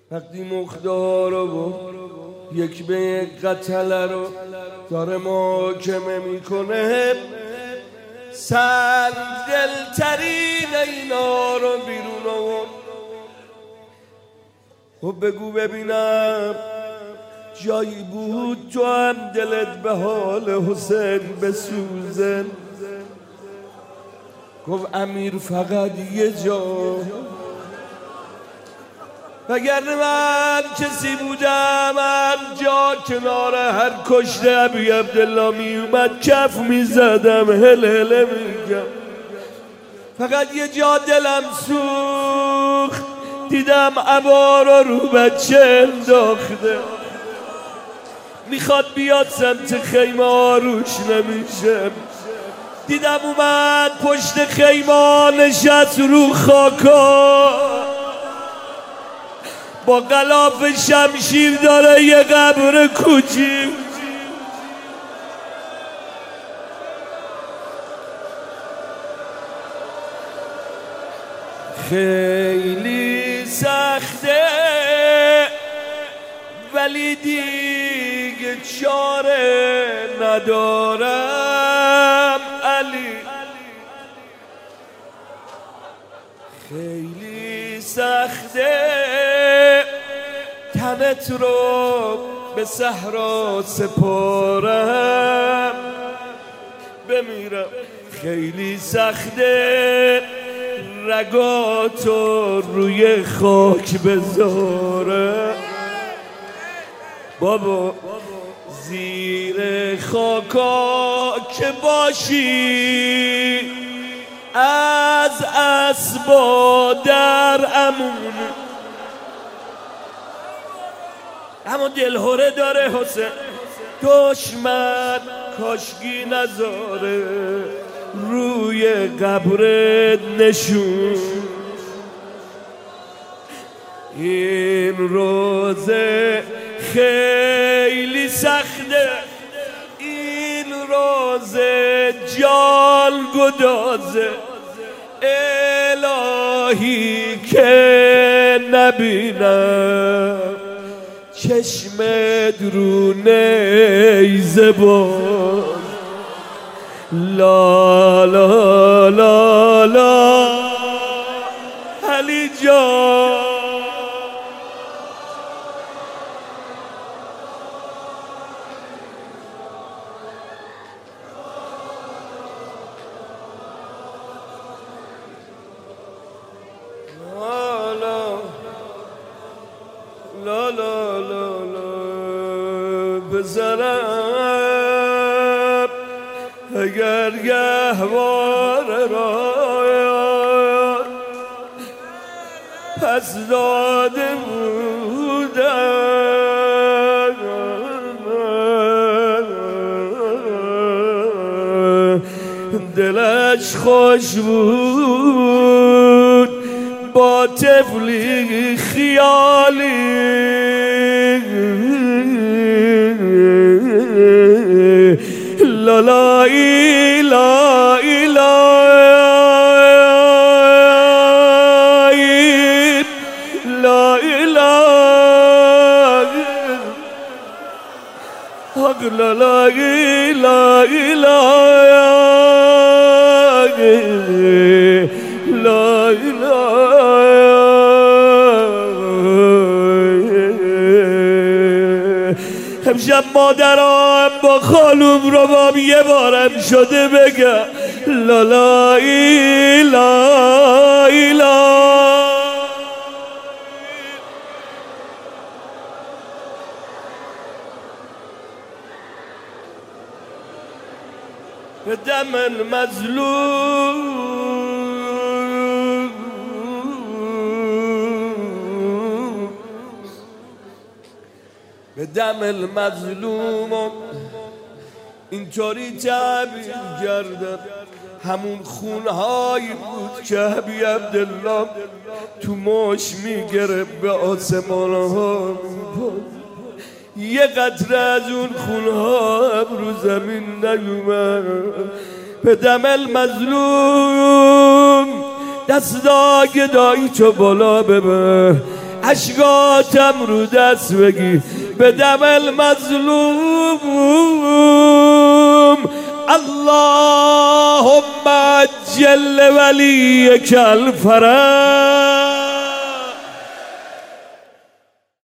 وقتی مختار و یک به یک قتل رو داره محاکمه میکنه، سر دلترین اینا رو بیرون آورد. خب بگو ببینم جایی بود تو هم دلت به حال حسین بسوزه؟ گفت امیر فقط یه جا، وگرنه من کسی بودم هر جا کنار هر کشته ابی عبدالله می اومد کف می زدم، هل هله میگم. فقط یه جا دلم سوخت، دیدم عبا رو بچه انداخته، میخواد بیاد سمت خیمه آروش نمیشه. دیدم اومد پشت خیمه نشست رو خاکا، با غلاف شمشیر داره یه قبر کوچیک. خیلی سخته ولی دیگه چاره ندارم علی، خیلی سخته تنت رو به صحرا سپارم بمیرم، خیلی سخته رگاتو روی خاک بذارم. بابا زیر خاکا که باشی از اسبا در امون، اما دلهوره داره حسین، دشمن کاشکی نذاره روی قبرت نشون. این روزه خیلی سخته، این روزه جال گدازه، الهی که نبینم چشمت رو نیزه باز. لا لا لا لا علی جان، لا لا لا لا بزنم اگر گهوار را پس داده بودم، دلش خوش بود با طفلی خیالی، لا لا ایلا ایلا لا ایلا لا لا ایلا ایلا لا ایلا. امشب مادرم با خالوم رو با یه بارم شده بگم لا لا ایلا ایلا. به دم المظلوم به دم المظلوم اینطوری تعبیر کردن، همون خونهایی بود که ابی عبدالله تو ماش میگرفت به آسمان ها، یه قطره از اون خونها رو زمین نیومد. به دم المظلوم دستای گدایی تو بالا ببر، اشکاتم رو دست بگی به دم المظلوم. اللهم عجل ولیک الفرج